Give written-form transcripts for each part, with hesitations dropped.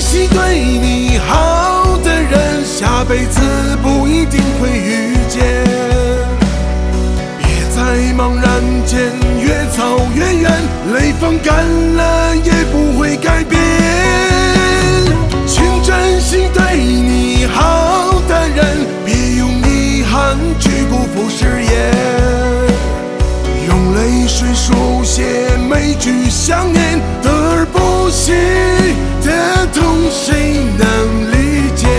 惜对你好的人，下辈子不一定会遇见。别在茫然间越走越远，泪风干了也不会改变。请珍惜对你好的人，别用遗憾去辜负誓言。用泪水书写每句想念，得而不惜的痛，谁能理解？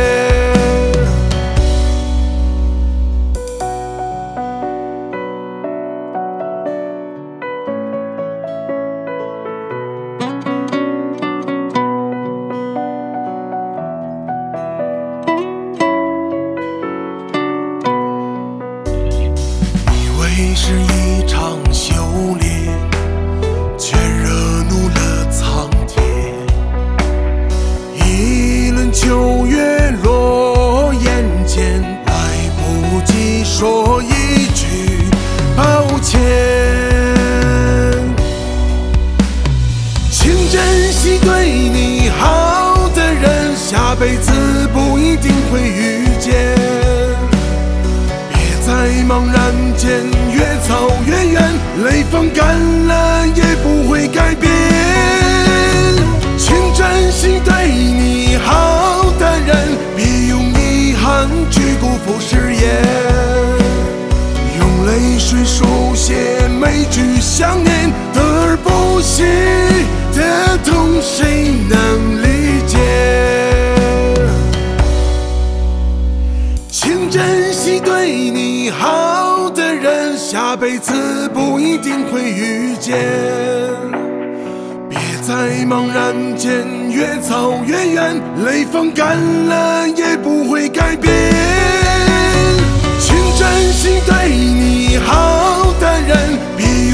以为是一场修炼，却惹怒了苍天。一轮秋月落眼间，来不及说一句抱歉。请珍惜对你好的人，下辈子不一定会遇见。别在茫然间越走越远，泪风干了也不会改变。请珍惜对你好的人，别用遗憾去辜负誓言。用泪水书写每句想念，得而不惜的痛，谁能理解？请珍惜对你好的人，下辈子不一定会遇见。别在茫然间越走越远，泪风干了也不会改变。请珍惜对你好的人，别